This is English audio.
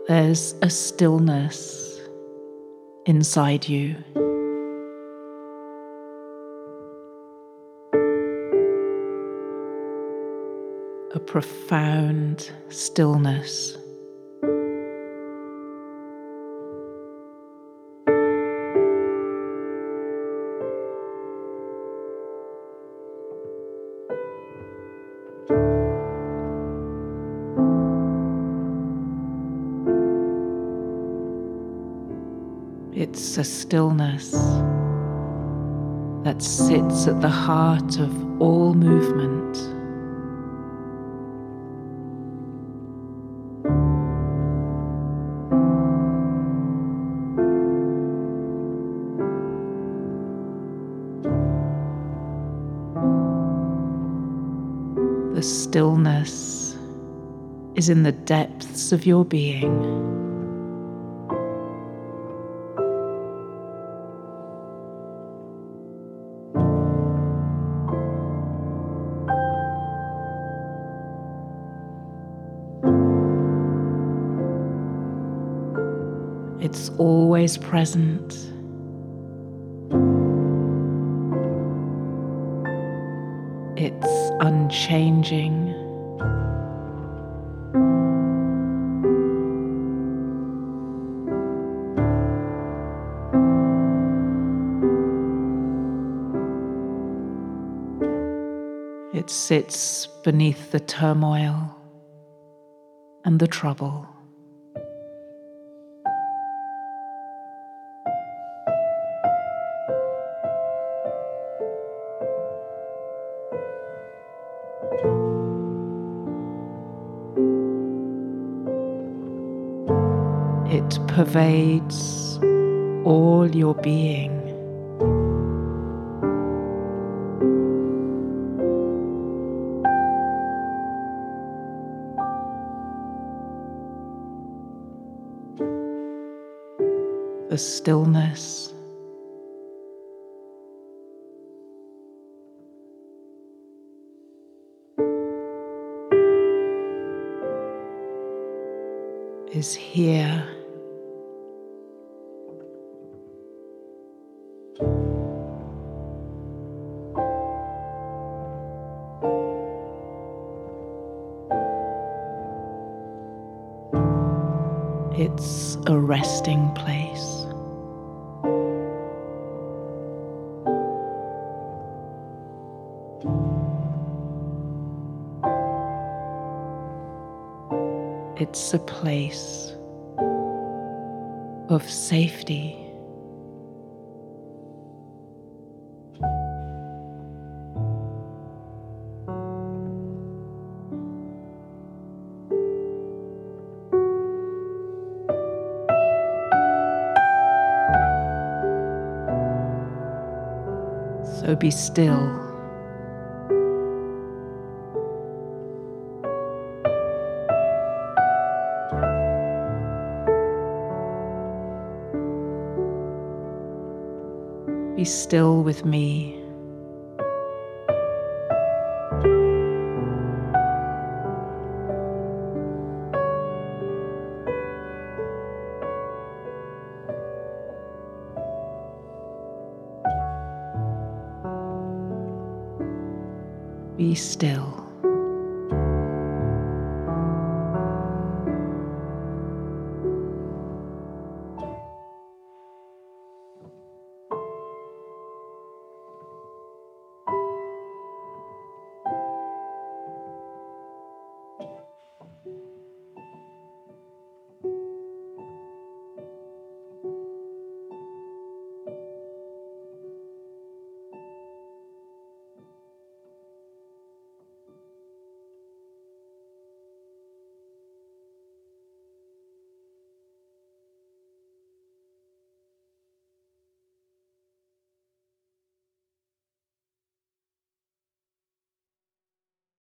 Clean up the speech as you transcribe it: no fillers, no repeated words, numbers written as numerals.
There's a stillness inside you. A profound stillness. It's a stillness that sits at the heart of all movement. The stillness is in the depths of your being. It's always present. It's unchanging. It sits beneath the turmoil and the trouble. It pervades all your being. The stillness is here. It's a resting place. It's a place of safety. So be still. Be still with me. Be still.